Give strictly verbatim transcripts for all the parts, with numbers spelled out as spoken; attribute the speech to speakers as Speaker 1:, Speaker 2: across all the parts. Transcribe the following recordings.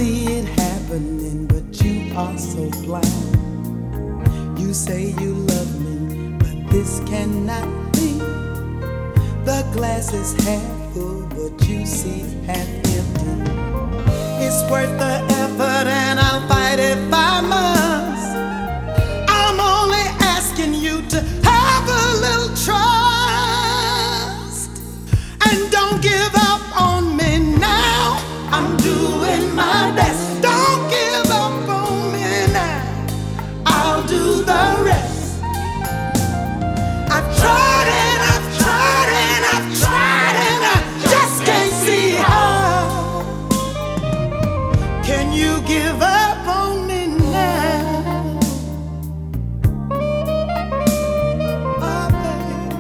Speaker 1: see it happening, but you are so blind. You say you love me, but this cannot be. The glass is half full, but you see half empty. It's worth the effort and I'll fight if I must. I'm only asking you to have a little trust and don't give up on me now. I'm doing my best. Don't give up on me now. I'll do the rest. I've tried and I've tried and I've tried and I just can't see how. Can you give up on me now? Oh, baby.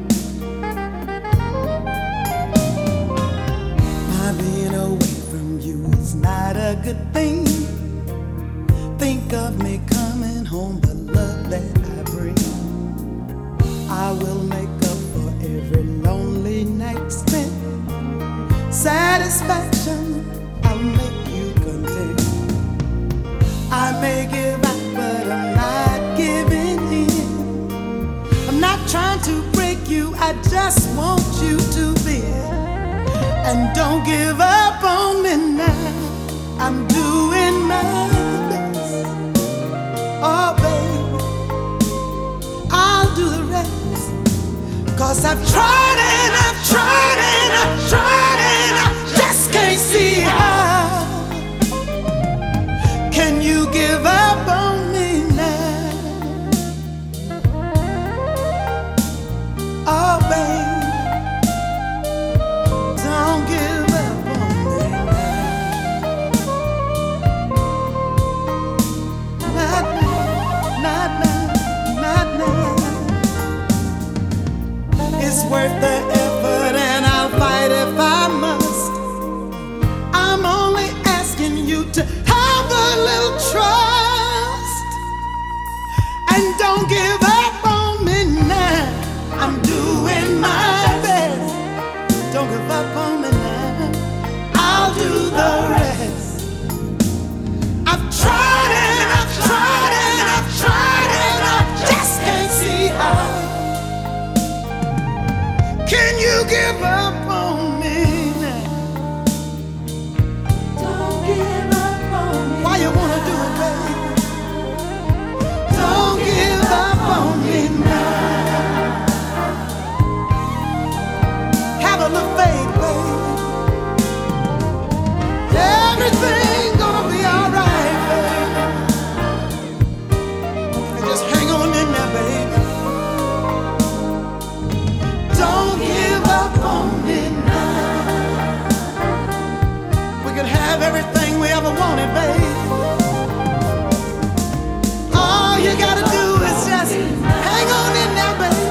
Speaker 1: My being away from you is not a good thing. Think of me coming home, the love that I bring. I will make up for every lonely night spent. Satisfaction, I'll make you content. I may give up, but I'm not giving in. I'm not trying to break you, I just want you to be. And don't give up on me now. I'm doing my best. Oh, baby, I'll do the rest. Cause I've tried and I've tried and I've tried and I just can't see how. Can you give up on me now? Oh, baby, don't give up on me now. Not now, not now, not now. It's worth the effort and I'll fight if I must. I'm only asking you to have a little trust and don't give up on me now. I'm doing my best. Don't give up on me now. I'll do the rest. I've tried and I've tried and I've tried and I just can't see how. Can you give up on me now? Don't give up on me. Why you wanna do it, baby? Don't give up on me now. Have a little faith, baby. Everything gonna be alright, baby. And just hang on in there, baby. Don't give up on me now. We could have everything we ever wanted, baby. All you gotta do is just hang on in there, baby.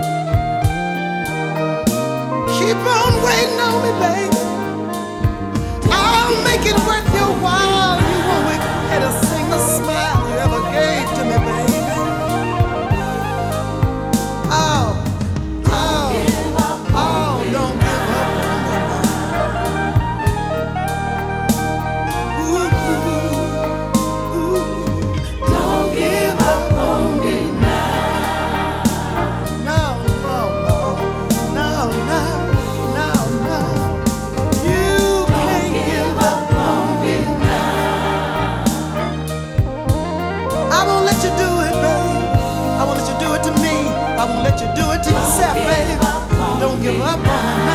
Speaker 1: Keep on waiting on me, baby. I'll make it worth your while. You won't get a single smile you ever gave to me, baby. Oh. I won't let you do it to yourself, baby. Don't give up on me.